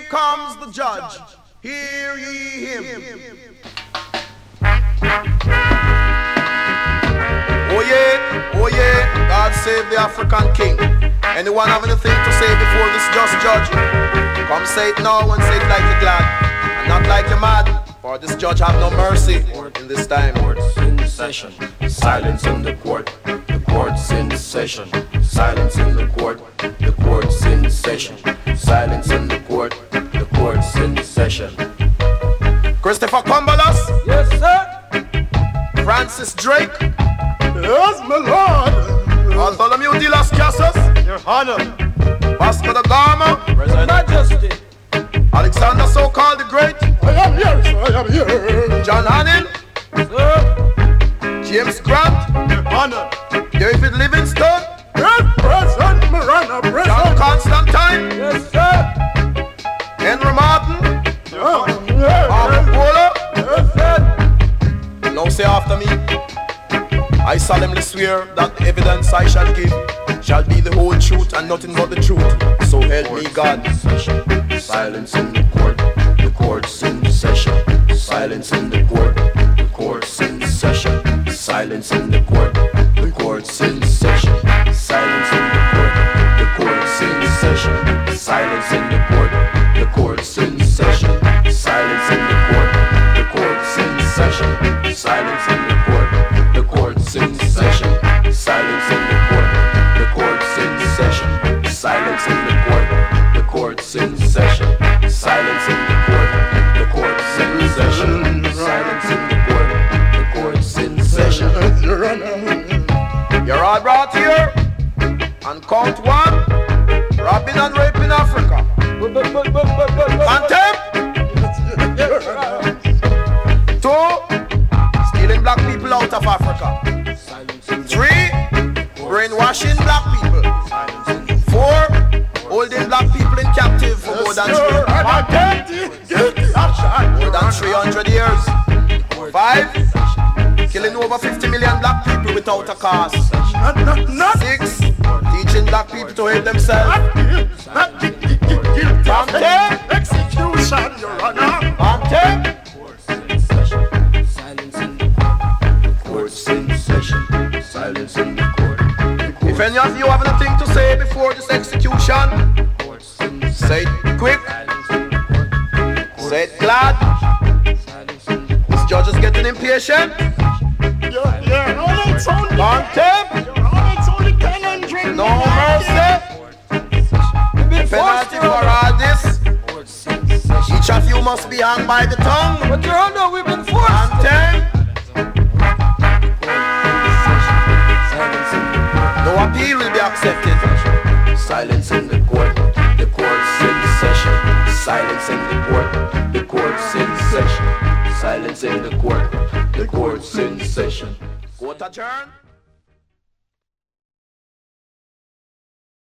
comes the judge. Hear ye him. Oh yeah, God save the African king. Anyone have anything to say before this just judge? Come say it now and say it like you're glad, and not like you're mad. For this judge have no mercy in this time. Court's in session, silence in the court. The court's in session, silence in the court. The court's in session, silence in the court. The court's in session. Christopher Cumberlas. Yes, sir. Francis Drake. Yes, my lord. Bartholomew de las Casas. Your Honor. Vasco da Gama. Present Majesty. Alexander so-called the Great. I am here, sir. I am here. John Hannon. Sir. James Grant. Your Honor. David Livingstone. Yes, President Marana. John Present. Constantine. Yes, sir. Henry Martin. Yes, Arthur Polo. yes, sir. Now say after me. I solemnly swear that the evidence I shall give shall be the whole truth and nothing but the truth. So help me God. Silence in the court. The court's in session. Silence in the court. The court's in session. Silence in the court. The court's in session. Silence in the court. The court's in session. Silence in the court. The court's in session. Silence in the court. The court's in session. Silence in the court. The court's in session. Silence in the court. The court's in session. Silence in the court. The court's in session. Silence in the court. The court's in session. Silence in the court. The court's in session. Your Honor. You're all brought here and count one. Robbing and raping Africa. Contempt. Two. Stealing black people out of Africa. Three. Brainwashing black people. Four. Holding black people in captive for more than more than 300 years. Five. Killing over 50 million black people without a cause. Six. Teaching black people to hate themselves. Execution, Your Honor. Silence in the court. The court's in session. Silence in the court. If any of you have anything to say before this execution, say it quick, say it glad. This judge is getting impatient. Contempt, no mercy. Penalty for all this. Each of you must be hung by the tongue. But Your Honor, we've been forced. Contempt. No appeal will be accepted. Silence in the court. The court's in session. Silence in the court. The court's in session. Silence in the court. The court's in session. Court adjourned.